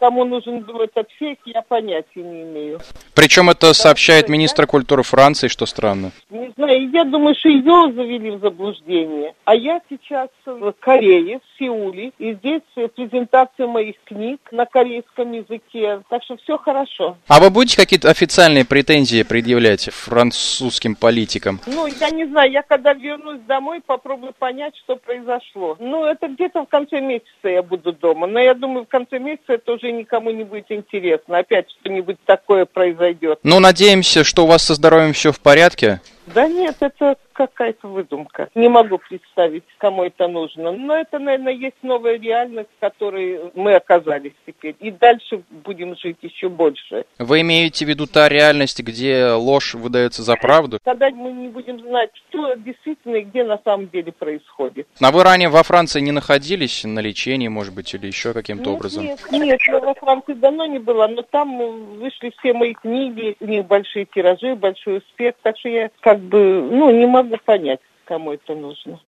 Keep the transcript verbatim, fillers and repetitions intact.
Кому нужен был этот фейк, я понятия не имею. Причем это сообщает министр культуры Франции, что странно. Не знаю, я думаю, что ее завели в заблуждение. А я сейчас в Корее, в Сеуле, и здесь презентация моих книг на корейском языке. Так что все хорошо. А вы будете какие-то официальные претензии предъявлять французским политикам? Ну, я не знаю, я когда вернусь домой, попробую понять, что произошло. Ну, это где-то в конце месяца я буду дома. Но я думаю, в конце месяца это уже никому не будет интересно. Опять что-нибудь такое произойдет. Ну, надеемся, что у вас со здоровьем все в порядке. Да нет, это какая-то выдумка. Не могу представить, кому это нужно. Но это, наверное, есть новая реальность, в которой мы оказались теперь. И дальше будем жить еще больше. Вы имеете в виду та реальность, где ложь выдается за правду? Тогда мы не будем знать, что действительно и где на самом деле происходит. А вы ранее во Франции не находились на лечении, может быть, или еще каким-то нет, образом? Нет, нет, я во Франции давно не была, но там вышли все мои книги, у них большие тиражи, большой успех, так что я как бы, ну, не могу понять, кому это нужно.